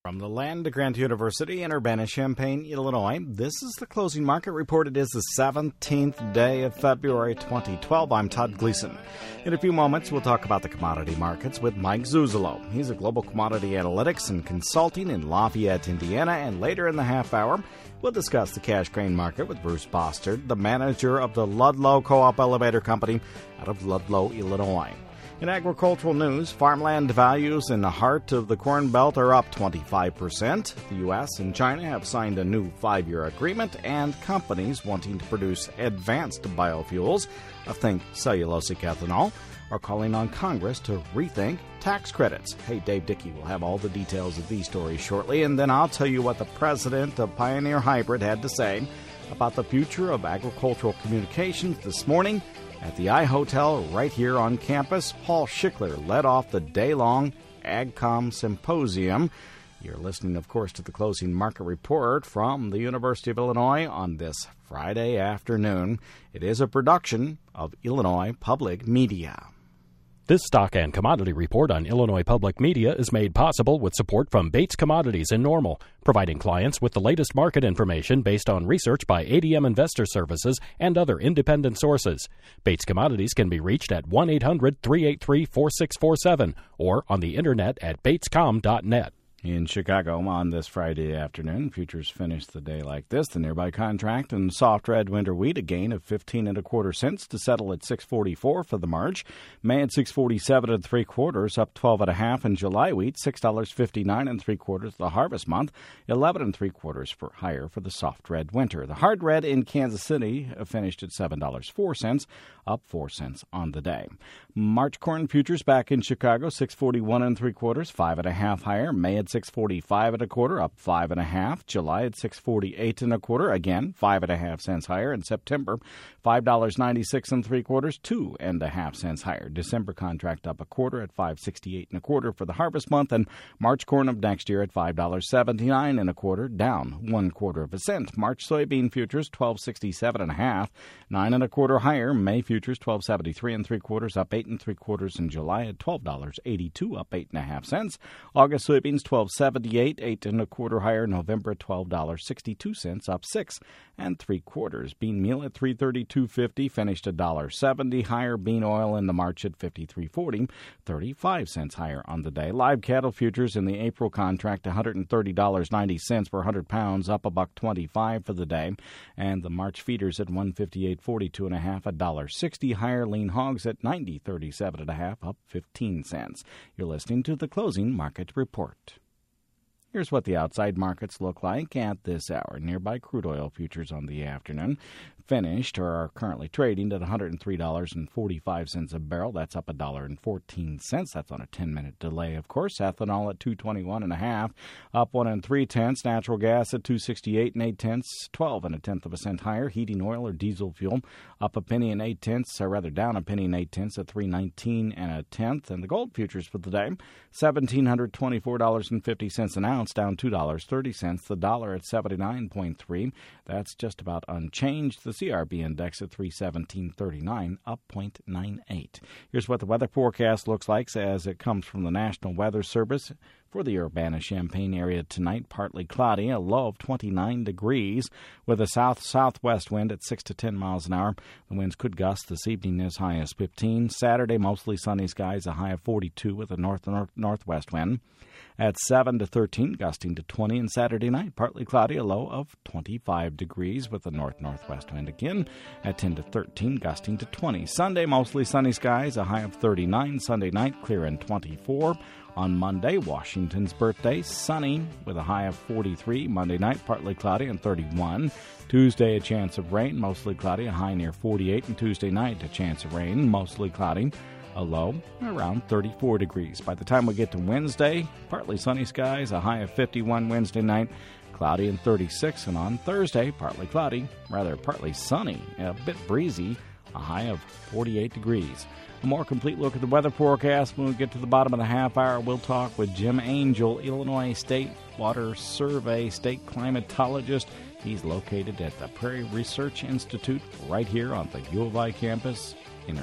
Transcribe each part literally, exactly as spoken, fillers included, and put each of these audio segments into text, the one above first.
From the land-grant University in Urbana-Champaign, Illinois, this is the closing market report. It is the seventeenth day of February twenty twelve. I'm Todd Gleason. In a few moments, we'll talk about the commodity markets with Mike Zuzolo. He's a global commodity analytics and consulting in Lafayette, Indiana. And later in the half hour, we'll discuss the cash grain market with Bruce Bostard, the manager of the Ludlow Co-op Elevator Company out of Ludlow, Illinois. In agricultural news, farmland values in the heart of the Corn Belt are up twenty-five percent. The U S and China have signed a new five-year agreement, and companies wanting to produce advanced biofuels, I think cellulosic ethanol, are calling on Congress to rethink tax credits. Hey, Dave Dickey will have all the details of these stories shortly, and then I'll tell you what the president of Pioneer Hybrid had to say about the future of agricultural communications this morning at the iHotel right here on campus. Paul Schickler led off the day-long AgCom Symposium. You're listening, of course, to the closing market report from the University of Illinois on this Friday afternoon. It is a production of Illinois Public Media. This stock and commodity report on Illinois Public Media is made possible with support from Bates Commodities in Normal, providing clients with the latest market information based on research by A D M Investor Services and other independent sources. Bates Commodities can be reached at one eight hundred three eight three four six four seven or on the internet at batescom dot net. In Chicago on this Friday afternoon, futures finished the day like this. The nearby contract in soft red winter wheat, a gain of fifteen and a quarter cents to settle at six forty-four for the March. May at six forty-seven and three quarters, up twelve and a half. And July wheat, six dollars fifty-nine and three quarters. The harvest month, eleven and three quarters for higher for the soft red winter. The hard red in Kansas City finished at seven dollars and four cents, up four cents on the day. March corn futures back in Chicago, six forty-one and three quarters, five and a half higher. May at six forty-five and a quarter, up five and a half. July at six forty-eight and a quarter, again five and a half cents higher. In September, five dollars ninety-six and three quarters, two and a half cents higher. December contract up a quarter at five sixty-eight and a quarter for the harvest month, and March corn of next year at five dollars seventy-nine and a quarter, down one quarter of a cent. March soybean futures twelve sixty-seven and a half, nine and a quarter higher. May futures twelve seventy-three and three quarters, up eight and three quarters. In July at twelve dollars eighty-two, up eight and a half cents. August soybeans twelve seventy-eight, eight and a quarter higher. November at twelve dollars sixty-two cents, up six and three quarters. Bean meal at three thirty-two fifty, finished a dollar seventy higher. Bean oil in the March at fifty-three forty, thirty-five cents higher on the day. Live cattle futures in the April contract one hundred thirty dollars and ninety cents per one hundred pounds, up a buck twenty-five for the day. And the March feeders at one fifty-eight forty-two and a half, a dollar sixty higher. Lean hogs at ninety thirty-seven and a half, up fifteen cents. You're listening to the closing market report. Here's what the outside markets look like at this hour. Nearby crude oil futures on the afternoon finished or are currently trading at one hundred three dollars and forty-five cents a barrel. That's up one dollar and fourteen cents. That's on a ten-minute delay, of course. Ethanol at two twenty-one and a half, up one and three tenths. Natural gas at two sixty-eight and eight tenths, twelve and a tenth of a cent higher. Heating oil or diesel fuel up a penny and eight tenths, or rather down a penny and eight tenths at three nineteen and a tenth. And the gold futures for the day, one thousand seven hundred twenty-four dollars and fifty cents an ounce, down two dollars and thirty cents. The dollar at seventy-nine point three. That's just about unchanged. The C R B index at three seventeen thirty-nine, up zero point nine eight. Here's what the weather forecast looks like as it comes from the National Weather Service. For the Urbana-Champaign area tonight, partly cloudy, a low of twenty-nine degrees with a south-southwest wind at six to ten miles an hour. The winds could gust this evening as high as fifteen. Saturday, mostly sunny skies, a high of forty-two with a north-northwest wind at seven to thirteen, gusting to twenty. And Saturday night, partly cloudy, a low of twenty-five degrees with a north-northwest wind again at ten to thirteen, gusting to twenty. Sunday, mostly sunny skies, a high of thirty-nine. Sunday night, clear and twenty-four. On Monday, Washington's birthday, sunny with a high of forty-three. Monday night, partly cloudy and thirty-one. Tuesday, a chance of rain, mostly cloudy, a high near forty-eight. And Tuesday night, a chance of rain, mostly cloudy, a low around thirty-four degrees. By the time we get to Wednesday, partly sunny skies, a high of fifty-one Wednesday night, cloudy and thirty-six. And on Thursday, partly cloudy, rather partly sunny, a bit breezy, a high of forty-eight degrees. A more complete look at the weather forecast when we get to the bottom of the half hour. We'll talk with Jim Angel, Illinois State Water Survey state climatologist. He's located at the Prairie Research Institute right here on the U of I campus in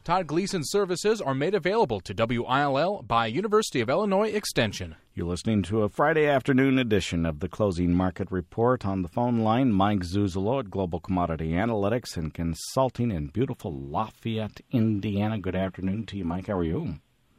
Todd Gleason services are made available to W I L L by University of Illinois Extension. You're listening to a Friday afternoon edition of the Closing Market Report. On the phone line, Mike Zuzolo at Global Commodity Analytics and Consulting in beautiful Lafayette, Indiana. Good afternoon to you, Mike. How are you?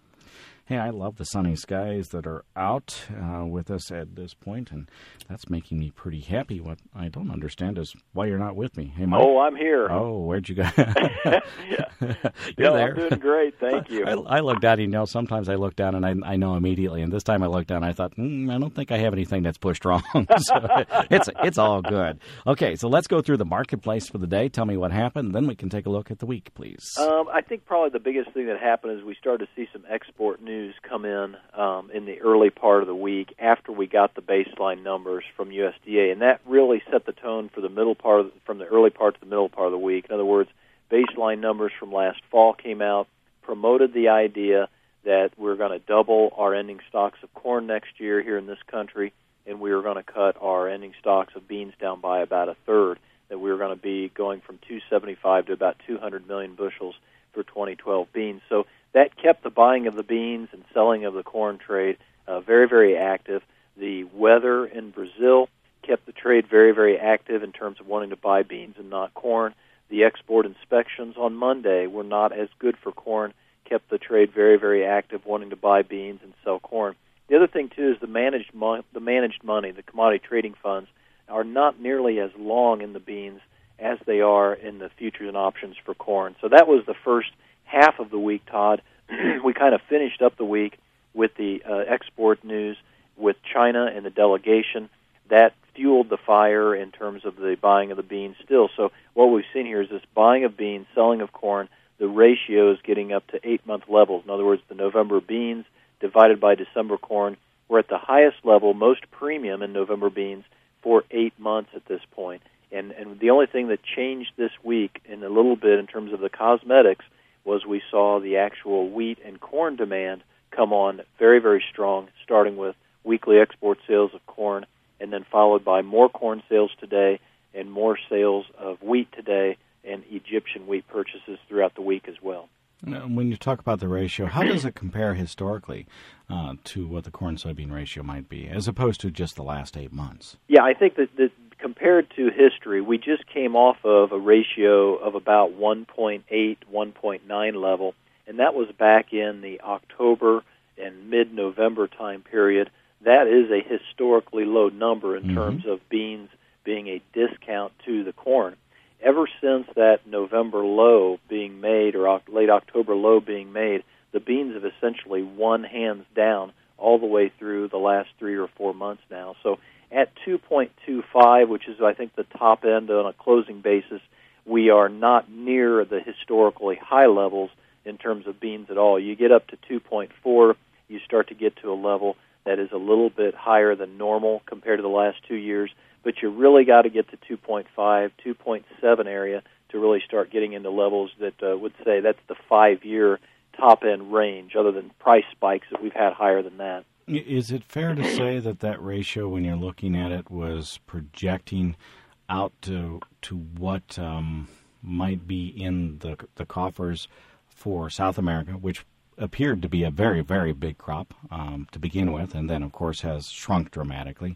Hey, I love the sunny skies that are out uh, with us at this point, and that's making me pretty happy. What I don't understand is why you're not with me. Hey, Mike. Oh, I'm here. Oh, where'd you go? yeah, You're no, there. I'm doing great. Thank you. I, I look down, you know, sometimes I look down and I, I know immediately, and this time I looked down and I thought, mm, I don't think I have anything that's pushed wrong. So it's it's all good. Okay, so let's go through the marketplace for the day. Tell me what happened, then we can take a look at the week, please. Um, I think probably the biggest thing that happened is we started to see some export news come in um, in the early part of the week after we got the baseline numbers from U S D A, and that really set the tone for the middle part of the, from the early part to the middle part of the week. In other words, baseline numbers from last fall came out, promoted the idea that we're going to double our ending stocks of corn next year here in this country, and we were going to cut our ending stocks of beans down by about a third, that we were going to be going from two seventy-five to about two hundred million bushels for twenty twelve beans. So that kept the buying of the beans and selling of the corn trade uh, very, very active. The weather in Brazil kept the trade very, very active in terms of wanting to buy beans and not corn. The export inspections on Monday were not as good for corn, kept the trade very, very active, wanting to buy beans and sell corn. The other thing, too, is the managed mo- the managed money, the commodity trading funds, are not nearly as long in the beans as they are in the futures and options for corn. So that was the first half of the week, Todd. We kind of finished up the week with the uh, export news with China and the delegation. That fueled the fire in terms of the buying of the beans still. So what we've seen here is this buying of beans, selling of corn. The ratio is getting up to eight-month levels. In other words, the November beans divided by December corn, we're at the highest level, most premium in November beans for eight months at this point. And, and the only thing that changed this week in a little bit in terms of the cosmetics was we saw the actual wheat and corn demand come on very, very strong, starting with weekly export sales of corn, and then followed by more corn sales today and more sales of wheat today and Egyptian wheat purchases throughout the week as well. Now, when you talk about the ratio, how does it compare historically uh, to what the corn-soybean ratio might be, as opposed to just the last eight months? Yeah, I think that, that compared to history, we just came off of a ratio of about one point eight, one point nine level, and that was back in the October and mid-November time period. That is a historically low number in mm-hmm. terms of beans being a discount to the corn. Ever since that November low being made, or late October low being made, the beans have essentially won hands down all the way through the last three or four months now. So at two point two five, which is, I think, the top end on a closing basis, we are not near the historically high levels in terms of beans at all. You get up to two point four, you start to get to a level that is a little bit higher than normal compared to the last two years, but you really got to get to two point five, two point seven area to really start getting into levels that uh, would say that's the five-year top-end range, other than price spikes that we've had higher than that. Is it fair to say that that ratio, when you're looking at it, was projecting out to to what um, might be in the the coffers for South America, which appeared to be a very, very big crop um, to begin with, and then, of course, has shrunk dramatically.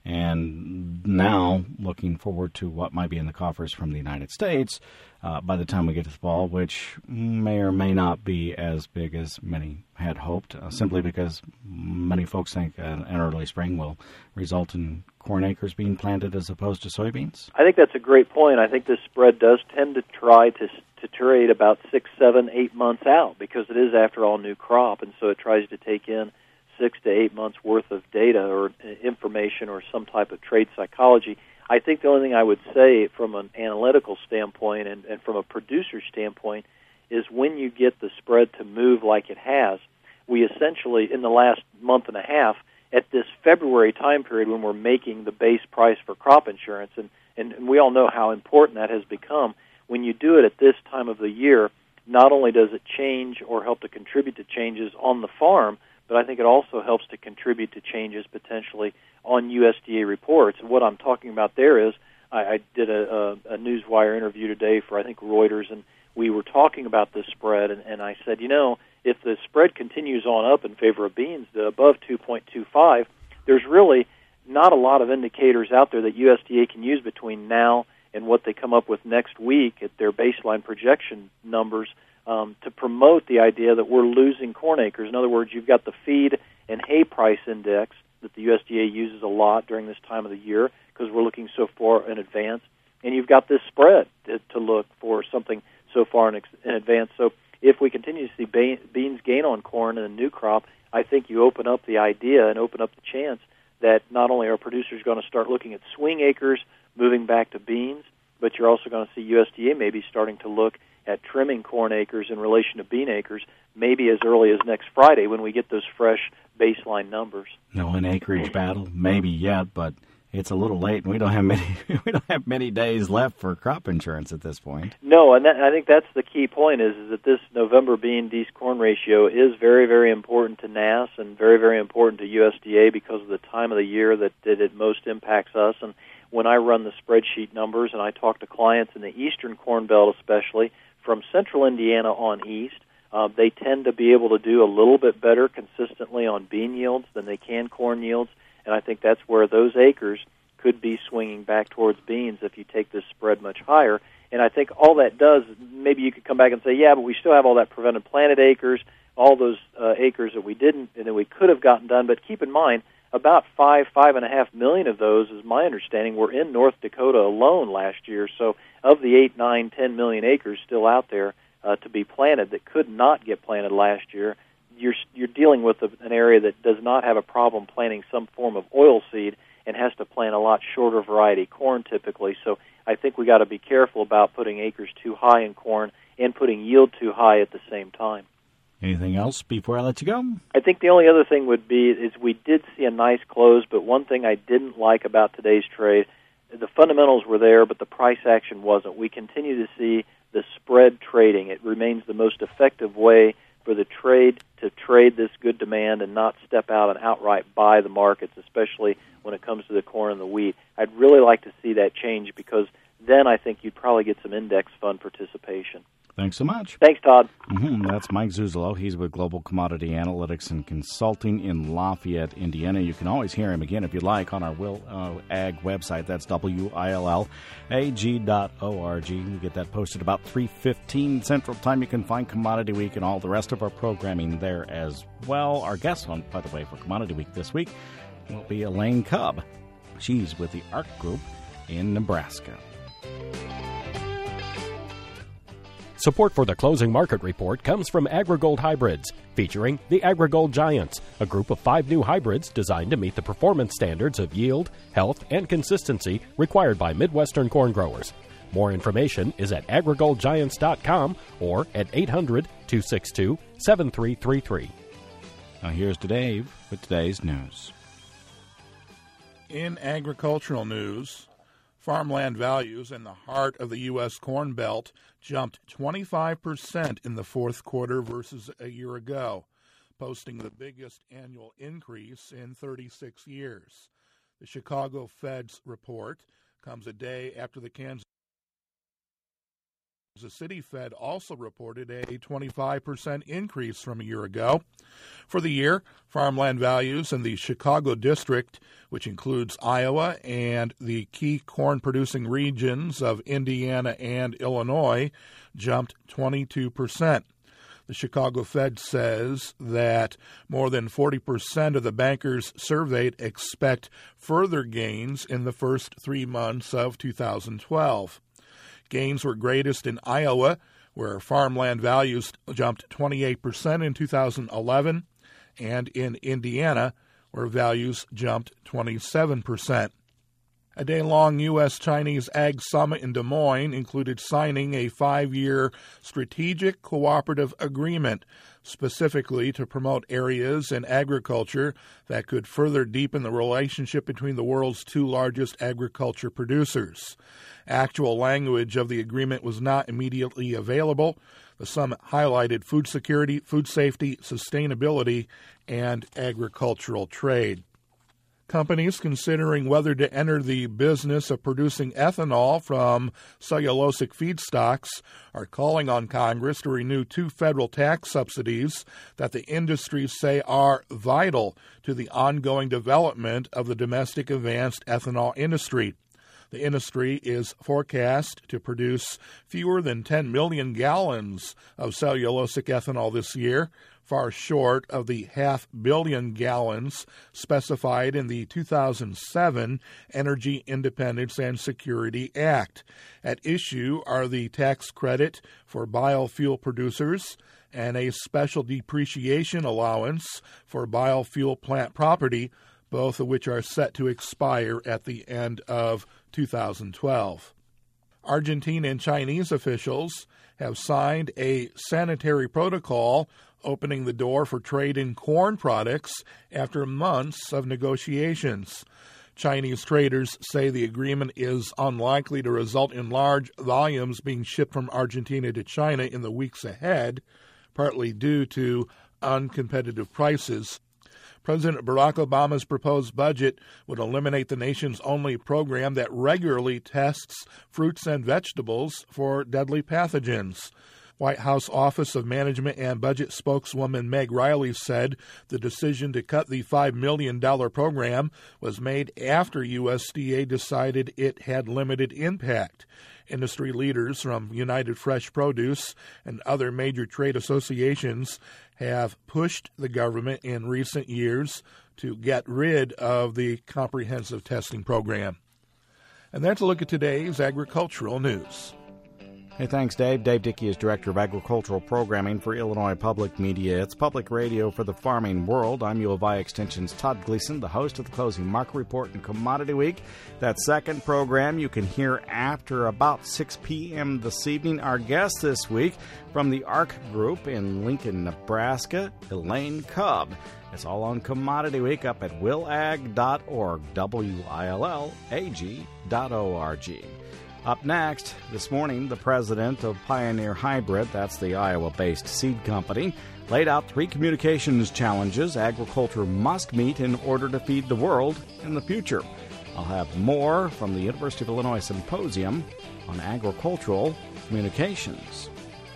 And now, looking forward to what might be in the coffers from the United States uh, by the time we get to the fall, which may or may not be as big as many had hoped, uh, simply because many folks think an, an early spring will result in corn acres being planted as opposed to soybeans. I think that's a great point. I think this spread does tend to try to to trade about six, seven, eight months out, because it is, after all, new crop, and so it tries to take in six to eight months worth of data or information or some type of trade psychology. I think the only thing I would say from an analytical standpoint and, and from a producer standpoint is when you get the spread to move like it has, we essentially, in the last month and a half, at this February time period when we're making the base price for crop insurance, and, and, and we all know how important that has become, when you do it at this time of the year, not only does it change or help to contribute to changes on the farm, but I think it also helps to contribute to changes potentially on U S D A reports. And what I'm talking about there is I, I did a, a, a Newswire interview today for, I think, Reuters, and we were talking about this spread, and, and I said, you know, if the spread continues on up in favor of beans to above two point two five, there's really not a lot of indicators out there that U S D A can use between now and what they come up with next week at their baseline projection numbers um, to promote the idea that we're losing corn acres. In other words, you've got the feed and hay price index that the U S D A uses a lot during this time of the year because we're looking so far in advance, and you've got this spread to, to look for something so far in, ex- in advance. So if we continue to see be- beans gain on corn in the new crop, I think you open up the idea and open up the chance that not only are producers going to start looking at swing acres, moving back to beans, but you're also going to see U S D A maybe starting to look at trimming corn acres in relation to bean acres, maybe as early as next Friday when we get those fresh baseline numbers. No, an acreage battle, maybe yet, but it's a little late, and we don't have many. We don't have many days left for crop insurance at this point. No, and that, I think that's the key point: is, is that this November bean Dees corn ratio is very, very important to N A S and very, very important to U S D A because of the time of the year that, that it most impacts us. And when I run the spreadsheet numbers and I talk to clients in the eastern corn belt, especially from central Indiana on east, uh, they tend to be able to do a little bit better consistently on bean yields than they can corn yields. And I think that's where those acres could be swinging back towards beans if you take this spread much higher. And I think all that does, maybe you could come back and say, yeah, but we still have all that prevented planted acres, all those uh, acres that we didn't and that we could have gotten done. But keep in mind, about five, five and a half million of those, is my understanding, were in North Dakota alone last year. So of the eight, nine, ten million acres still out there uh, to be planted that could not get planted last year, you're you're dealing with a, an area that does not have a problem planting some form of oilseed and has to plant a lot shorter variety corn typically. So I think we got to be careful about putting acres too high in corn and putting yield too high at the same time. Anything else before I let you go? I think the only other thing would be is we did see a nice close, but one thing I didn't like about today's trade, the fundamentals were there, but the price action wasn't. We continue to see the spread trading. It remains the most effective way for the trade to trade this good demand and not step out and outright buy the markets, especially when it comes to the corn and the wheat. I'd really like to see that change because then I think you'd probably get some index fund participation. Thanks so much. Thanks, Todd. Mm-hmm. That's Mike Zuzolo. He's with Global Commodity Analytics and Consulting in Lafayette, Indiana. You can always hear him again if you like on our Will uh, Ag website. That's W I L L A G dot org. We get that posted about three fifteen Central Time. You can find Commodity Week and all the rest of our programming there as well. Our guest, on, by the way, for Commodity Week this week will be Elaine Cubb. She's with the ARC Group in Nebraska. Support for the Closing Market Report comes from AgriGold Hybrids, featuring the AgriGold Giants, a group of five new hybrids designed to meet the performance standards of yield, health, and consistency required by Midwestern corn growers. More information is at agri gold giants dot com or at eight hundred, two six two, seven three three three. Now here's Dave with today's news. In agricultural news, farmland values in the heart of the U S Corn Belt jumped twenty-five percent in the fourth quarter versus a year ago, posting the biggest annual increase in thirty-six years. The Chicago Fed's report comes a day after the Kansas City Fed also reported a twenty-five percent increase from a year ago. For the year, farmland values in the Chicago district, which includes Iowa and the key corn-producing regions of Indiana and Illinois, jumped twenty-two percent. The Chicago Fed says that more than forty percent of the bankers surveyed expect further gains in the first three months of two thousand twelve. Gains were greatest in Iowa, where farmland values jumped twenty-eight percent in two thousand eleven, and in Indiana, where values jumped twenty-seven percent. A day-long U S Chinese Ag Summit in Des Moines included signing a five-year strategic cooperative agreement specifically to promote areas in agriculture that could further deepen the relationship between the world's two largest agriculture producers. Actual language of the agreement was not immediately available. The summit highlighted food security, food safety, sustainability, and agricultural trade. Companies considering whether to enter the business of producing ethanol from cellulosic feedstocks are calling on Congress to renew two federal tax subsidies that the industries say are vital to the ongoing development of the domestic advanced ethanol industry. The industry is forecast to produce fewer than ten million gallons of cellulosic ethanol this year, far short of the half billion gallons specified in the two thousand seven Energy Independence and Security Act. At issue are the tax credit for biofuel producers and a special depreciation allowance for biofuel plant property, both of which are set to expire at the end of two thousand twelve. Argentine and Chinese officials have signed a sanitary protocol opening the door for trade in corn products after months of negotiations. Chinese traders say the agreement is unlikely to result in large volumes being shipped from Argentina to China in the weeks ahead, partly due to uncompetitive prices. President Barack Obama's proposed budget would eliminate the nation's only program that regularly tests fruits and vegetables for deadly pathogens. White House Office of Management and Budget spokeswoman Meg Riley said the decision to cut the five million dollars program was made after U S D A decided it had limited impact. Industry leaders from United Fresh Produce and other major trade associations have pushed the government in recent years to get rid of the comprehensive testing program. And that's a look at today's agricultural news. Hey, thanks, Dave. Dave Dickey is Director of Agricultural Programming for Illinois Public Media. It's public radio for the farming world. I'm U of I Extension's Todd Gleason, the host of the Closing Market Report and Commodity Week. That second program you can hear after about six p.m. this evening. Our guest this week from the ARC Group in Lincoln, Nebraska, Elaine Cubb. It's all on Commodity Week up at will ag dot org, W I L L A G dot O R G. Up next, this morning, the president of Pioneer Hybrid, that's the Iowa-based seed company, laid out three communications challenges agriculture must meet in order to feed the world in the future. I'll have more from the University of Illinois Symposium on agricultural communications.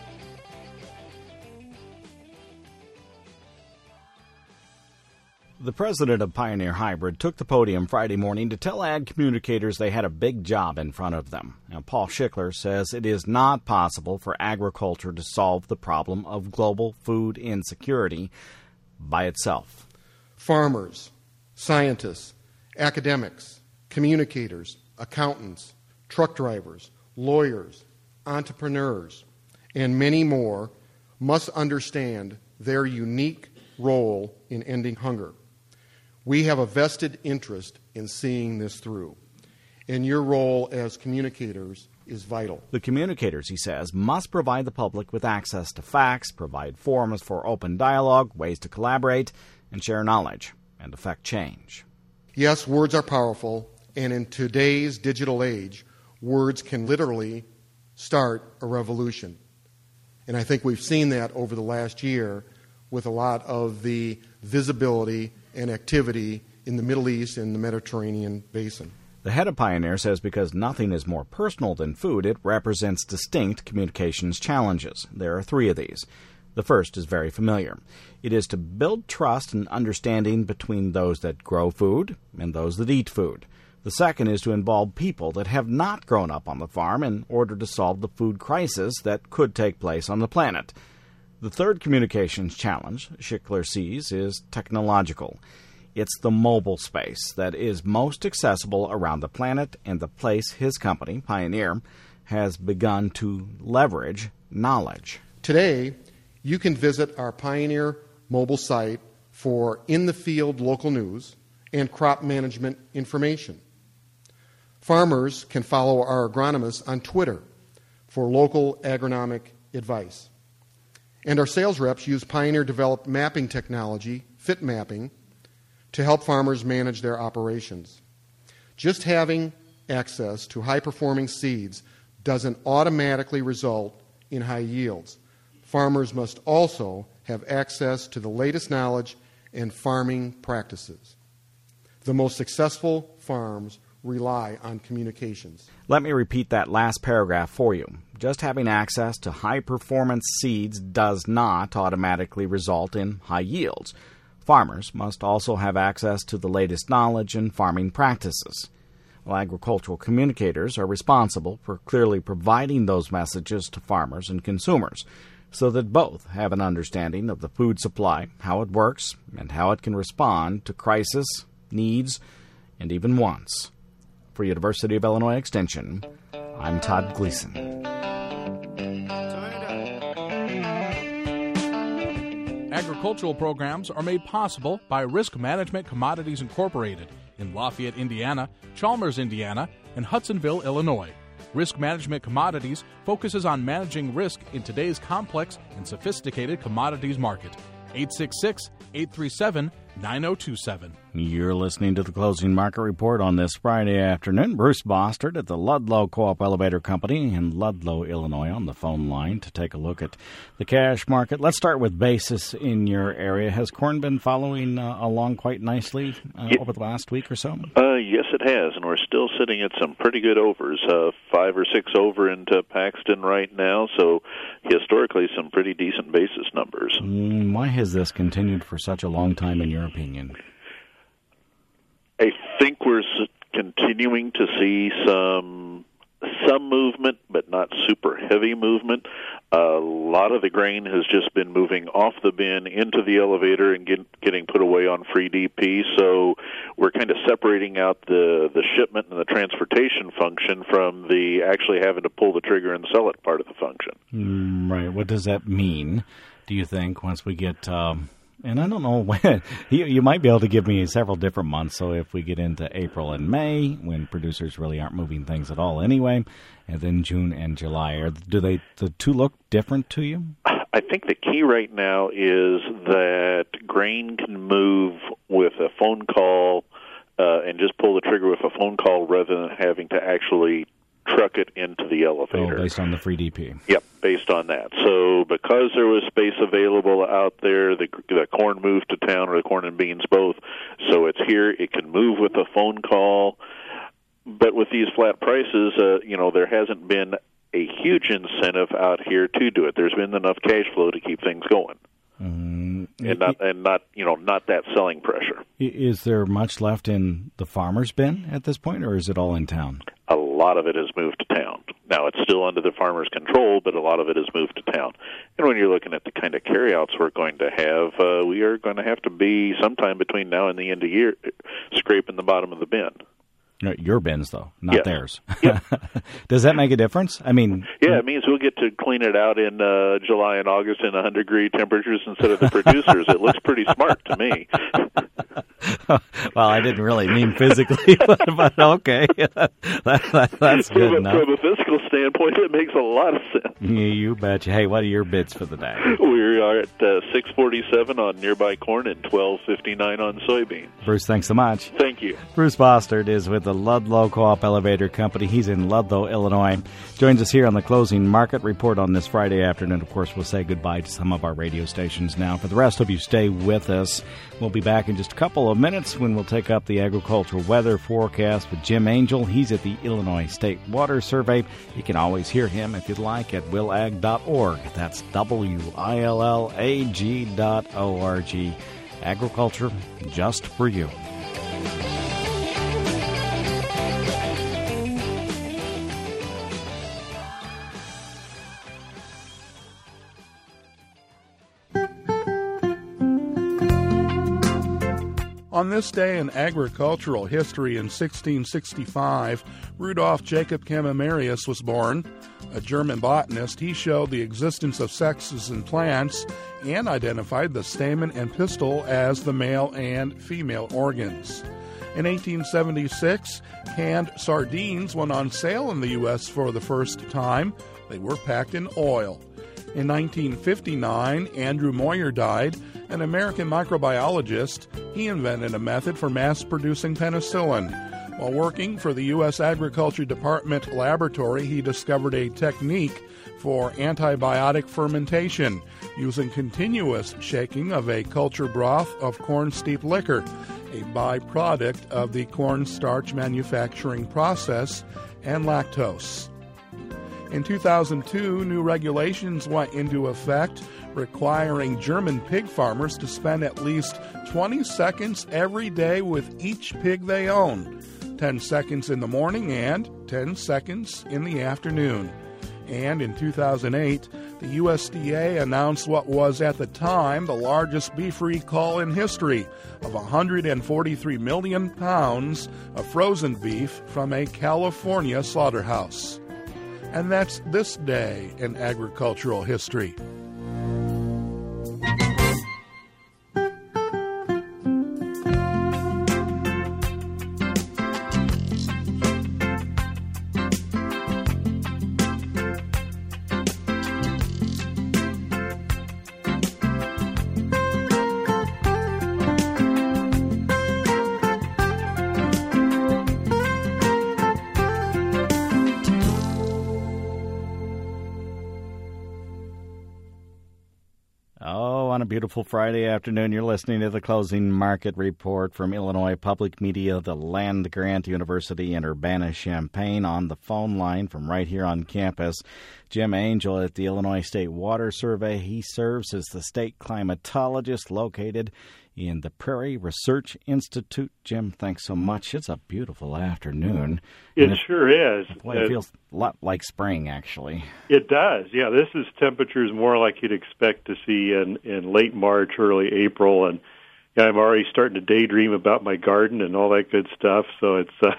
The president of Pioneer Hybrid took the podium Friday morning to tell ag communicators they had a big job in front of them. Now, Paul Schickler says it is not possible for agriculture to solve the problem of global food insecurity by itself. Farmers, scientists, academics, communicators, accountants, truck drivers, lawyers, entrepreneurs, and many more must understand their unique role in ending hunger. We have a vested interest in seeing this through, and your role as communicators is vital. The communicators, he says, must provide the public with access to facts, provide forums for open dialogue, ways to collaborate, and share knowledge and affect change. Yes, words are powerful, and in today's digital age, words can literally start a revolution. And I think we've seen that over the last year with a lot of the visibility and activity in the Middle East and the Mediterranean basin. The head of Pioneer says because nothing is more personal than food, it represents distinct communications challenges. There are three of these. The first is very familiar. It is to build trust and understanding between those that grow food and those that eat food. The second is to involve people that have not grown up on the farm in order to solve the food crisis that could take place on the planet. The third communications challenge Schickler sees is technological. It's the mobile space that is most accessible around the planet and the place his company, Pioneer, has begun to leverage knowledge. Today, you can visit our Pioneer mobile site for in-the-field local news and crop management information. Farmers can follow our agronomists on Twitter for local agronomic advice. And our sales reps use Pioneer-developed mapping technology, Fit Mapping, to help farmers manage their operations. Just having access to high-performing seeds doesn't automatically result in high yields. Farmers must also have access to the latest knowledge and farming practices. The most successful farms rely on communications. Let me repeat that last paragraph for you. Just having access to high-performance seeds does not automatically result in high yields. Farmers must also have access to the latest knowledge and farming practices. Well, agricultural communicators are responsible for clearly providing those messages to farmers and consumers so that both have an understanding of the food supply, how it works, and how it can respond to crisis, needs, and even wants. For University of Illinois Extension, I'm Todd Gleason. Agricultural programs are made possible by Risk Management Commodities Incorporated in Lafayette, Indiana, Chalmers, Indiana, and Hudsonville, Illinois. Risk Management Commodities focuses on managing risk in today's complex and sophisticated commodities market. eight six six, eight three seven, nine zero two seven. You're listening to the Closing Market Report on this Friday afternoon. Bruce Bostard at the Ludlow Co-op Elevator Company in Ludlow, Illinois, on the phone line to take a look at the cash market. Let's start with basis in your area. Has corn been following uh, along quite nicely uh, yeah. over the last week or so? Uh, yes, it has, and we're still sitting at some pretty good overs, uh, five or six over into Paxton right now, so historically some pretty decent basis numbers. Mm, why has this continued for such a long time, in your opinion? I think we're continuing to see some some movement, but not super heavy movement. A lot of the grain has just been moving off the bin into the elevator and get, getting put away on free D P, so we're kind of separating out the, the shipment and the transportation function from the actually having to pull the trigger and sell it part of the function. Mm, right. What does that mean, do you think, once we get... Um And I don't know when. You, you might be able to give me several different months. So if we get into April and May, when producers really aren't moving things at all anyway, and then June and July, are, do they the two look different to you? I think the key right now is that grain can move with a phone call uh, and just pull the trigger with a phone call rather than having to actually truck it into the elevator. Oh, based on the free D P. Yep, based on that. So because there was space available out there, the, the corn moved to town, or the corn and beans both, so it's here. It can move with a phone call. But with these flat prices, uh, you know, there hasn't been a huge incentive out here to do it. There's been enough cash flow to keep things going. Mm, and not and not you know not that selling pressure. Is there much left in the farmer's bin at this point, or is it all in town? A lot of it has moved to town. Now, it's still under the farmer's control, but a lot of it has moved to town. And when you're looking at the kind of carryouts we're going to have, uh, we are going to have to be sometime between now and the end of the year scraping the bottom of the bin. No, your bins, though, not yes. theirs. Yep. Does that make a difference? I mean, yeah, it means we'll get to clean it out in uh, July and August in one hundred degree temperatures instead of the producers. It looks pretty smart to me. Well, I didn't really mean physically, but, but okay. that, that, that's good from, enough. From a physical standpoint, it makes a lot of sense. You, you betcha. Hey, what are your bids for the day? We are at uh, six forty-seven on nearby corn and twelve fifty-nine on soybeans. Bruce, thanks so much. Thank you. Bruce Bostard is with the Ludlow Co-op Elevator Company. He's in Ludlow, Illinois. Joins us here on the Closing Market Report on this Friday afternoon. Of course, we'll say goodbye to some of our radio stations now. For the rest of you, stay with us. We'll be back in just a couple of minutes when we'll take up the agricultural weather forecast with Jim Angel. He's at the Illinois State Water Survey. You can always hear him if you'd like at will ag dot org. That's W I L L A G dot O R G. Agriculture just for you. On this day in agricultural history in sixteen sixty-five, Rudolf Jacob Camemerius was born. A German botanist, he showed the existence of sexes in plants and identified the stamen and pistil as the male and female organs. In eighteen seventy-six, canned sardines went on sale in the U S for the first time. They were packed in oil. In nineteen fifty-nine, Andrew Moyer died, an American microbiologist. He invented a method for mass-producing penicillin. While working for the U S Agriculture Department laboratory, he discovered a technique for antibiotic fermentation using continuous shaking of a culture broth of corn steep liquor, a byproduct of the cornstarch manufacturing process, and lactose. In two thousand two, new regulations went into effect requiring German pig farmers to spend at least twenty seconds every day with each pig they own, ten seconds in the morning and ten seconds in the afternoon. And in two thousand eight, the U S D A announced what was at the time the largest beef recall in history of one hundred forty-three million pounds of frozen beef from a California slaughterhouse. And that's this day in agricultural history. On a beautiful Friday afternoon, you're listening to the Closing Market Report from Illinois Public Media, the land-grant University in Urbana-Champaign. On the phone line from right here on campus, Jim Angel at the Illinois State Water Survey. He serves as the state climatologist located in the Prairie Research Institute. Jim, thanks so much. It's a beautiful afternoon. It, it sure is. Boy, it, it feels a lot like spring, actually. It does. Yeah, this is temperatures more like you'd expect to see in, in late March, early April, and yeah, I'm already starting to daydream about my garden and all that good stuff. So it's uh,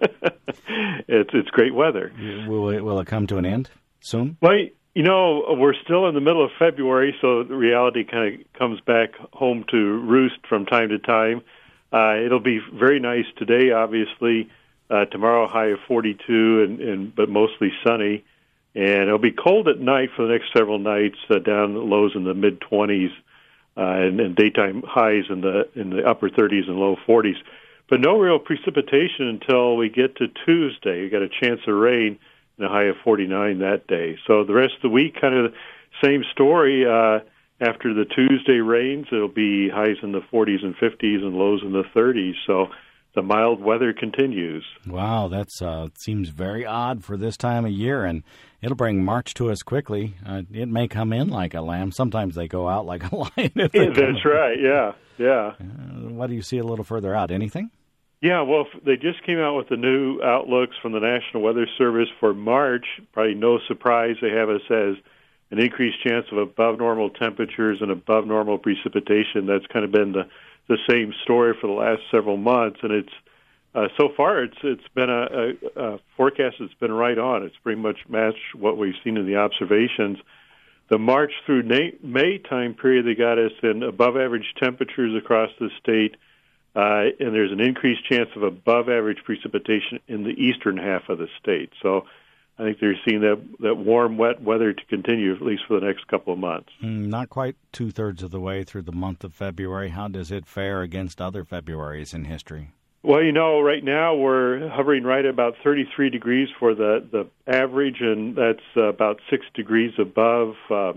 it's it's great weather. Will it, will it come to an end soon? Well, you know, we're still in the middle of February, so the reality kind of comes back home to roost from time to time. Uh, it'll be very nice today, obviously. Uh, tomorrow, high of forty-two, and, and but mostly sunny. And it'll be cold at night for the next several nights, uh, down lows in the mid twenties, uh, and, and daytime highs in the in the upper thirties and low forties. But no real precipitation until we get to Tuesday. We got a chance of rain. And a high of forty-nine that day. So the rest of the week, kind of the same story. Uh, after the Tuesday rains, it'll be highs in the forties and fifties and lows in the thirties. So the mild weather continues. Wow, that uh, seems very odd for this time of year, and it'll bring March to us quickly. Uh, it may come in like a lamb. Sometimes they go out like a lion. Yeah, that's right, yeah, yeah. Uh, what do you see a little further out? Anything? Yeah, well, they just came out with the new outlooks from the National Weather Service for March. Probably no surprise they have us as an increased chance of above normal temperatures and above normal precipitation. That's kind of been the, the same story for the last several months, and it's uh, so far it's it's been a, a, a forecast that's been right on. It's pretty much matched what we've seen in the observations. The March through May time period, they got us in above average temperatures across the state. Uh, and there's an increased chance of above-average precipitation in the eastern half of the state. So I think they're seeing that, that warm, wet weather to continue, at least for the next couple of months. Mm, not quite two-thirds of the way through the month of February. How does it fare against other Februaries in history? Well, you know, right now we're hovering right at about thirty-three degrees for the, the average, and that's uh, about six degrees above uh,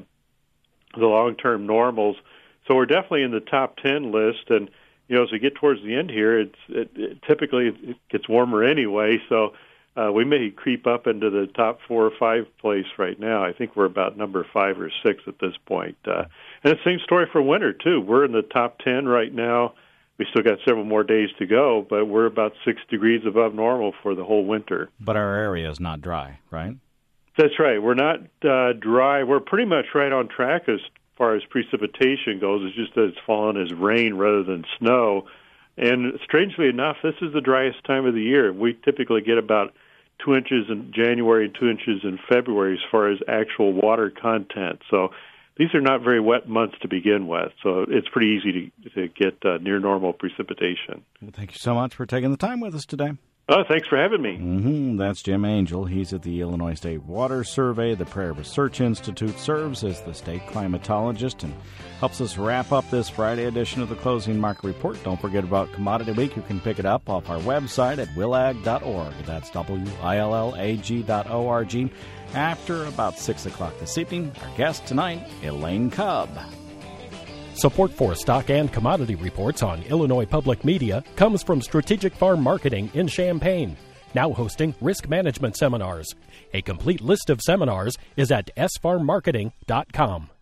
the long-term normals. So we're definitely in the top ten list, and you know, as we get towards the end here, it's it, it, typically it gets warmer anyway, so uh, we may creep up into the top four or five place right now. I think we're about number five or six at this point. Uh, and the same story for winter, too. We're in the top ten right now. We still got several more days to go, but we're about six degrees above normal for the whole winter. But our area is not dry, right? That's right. We're not uh, dry. We're pretty much right on track as far as precipitation goes. It's just that it's fallen as rain rather than snow. And strangely enough, this is the driest time of the year. We typically get about two inches in January and two inches in February as far as actual water content. So these are not very wet months to begin with. So it's pretty easy to, to get uh, near normal precipitation. Well, thank you so much for taking the time with us today. Oh, thanks for having me. Mm-hmm. That's Jim Angel. He's at the Illinois State Water Survey. The Prairie Research Institute serves as the state climatologist and helps us wrap up this Friday edition of the Closing Market Report. Don't forget about Commodity Week. You can pick it up off our website at willag dot org. That's W I L L A G dot O R G. After about six o'clock this evening, our guest tonight, Elaine Cubb. Support for stock and commodity reports on Illinois Public Media comes from Strategic Farm Marketing in Champaign, now hosting risk management seminars. A complete list of seminars is at s farm marketing dot com.